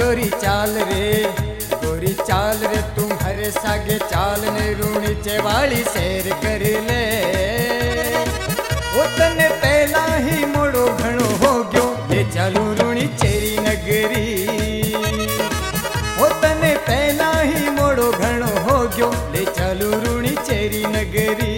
गोरी चाल रे तुम्हारे सागे चाल ने रूणी चेवाली शेर कर ले। वो तने पहला ही मोड़ो घणो हो गयो ले चालू रूणी चेरी नगरी। वो तने पहला ही मोड़ो घणो हो गयो ले चालू रूणी चेरी नगरी।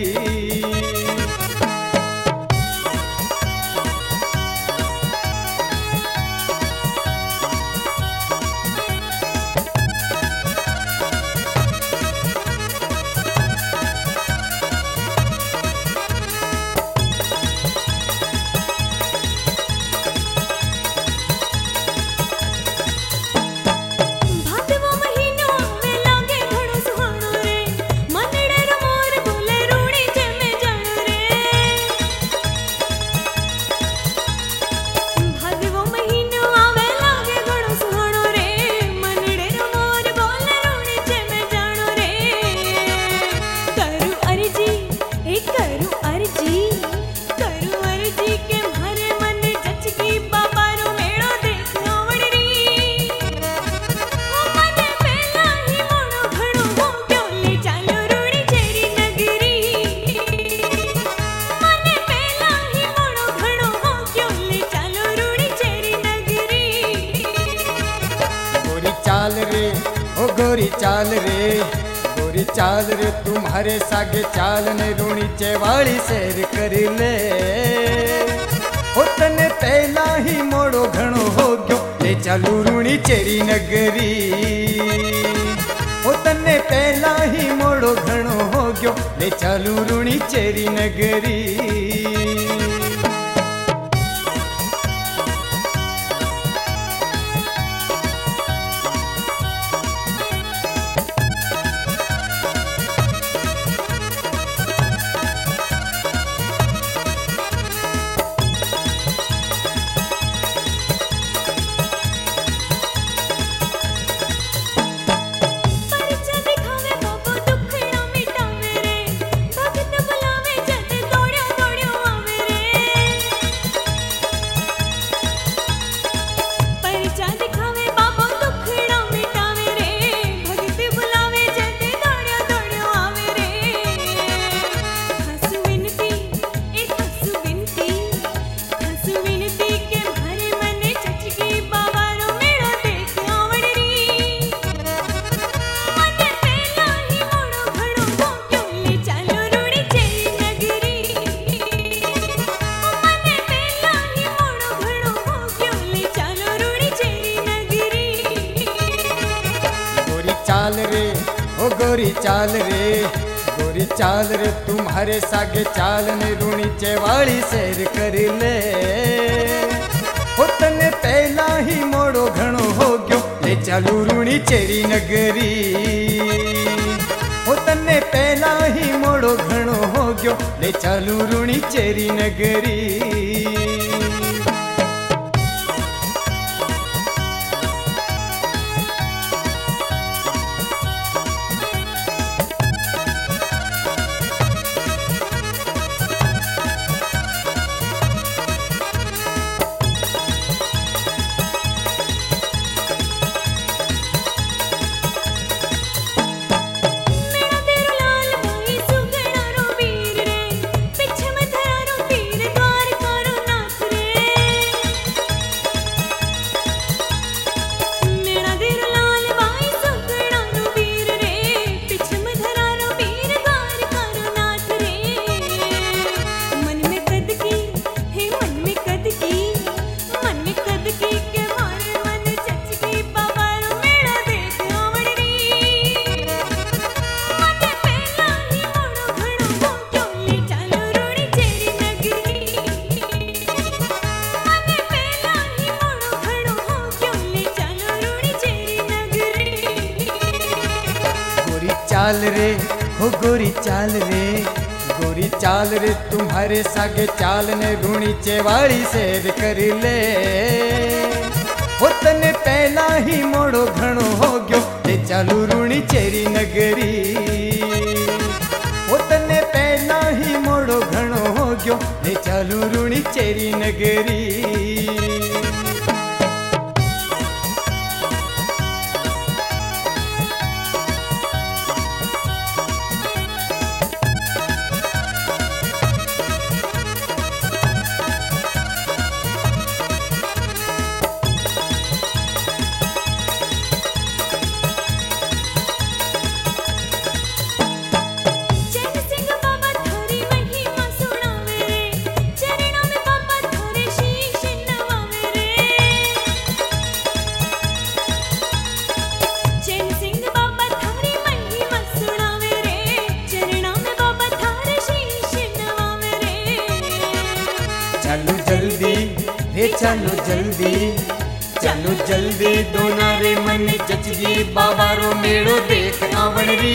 गोरी चाल रे तुम्हारे सागे चाल ने रूणी चेवाली शेर कर ले। ओ तने पहला ही मोड़ो घणो हो गयो ले चालू रूणी चेरी नगरी। ओ तने पहला ही मोड़ो घणो हो गयो ले चालू रूणी चेरी नगरी। गोरी चाल रे तुम्हारे सागे चाल ने रूणी चेवाली शेर कर ले। ओ तने पहला ही मोड़ो घणो हो गयो ले चालू रूणी चेरी नगरी। ओ तने पहला ही मोड़ो घणो हो गयो ले चालू रूणी चेरी नगरी। गोरी चाल रे तुम्हारे सागे चाल ने रूणी चेवाली शेर कर ले। ओ तने पहला ही मोड़ो घणो हो गयो ले चालू रूणी चेरी नगरी। ओ तने पहला ही मोड़ो घणो हो गयो ले चालू रूणी चेरी नगरी। हे चलो जल्दी दोना रे मन जचगी बाबा रो मेड़ो देख आवण री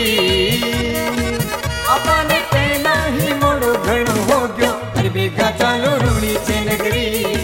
अपने पहला ही मोड़ो घणो हो गयो अरे बेगा चालो रूणी छे नगरी।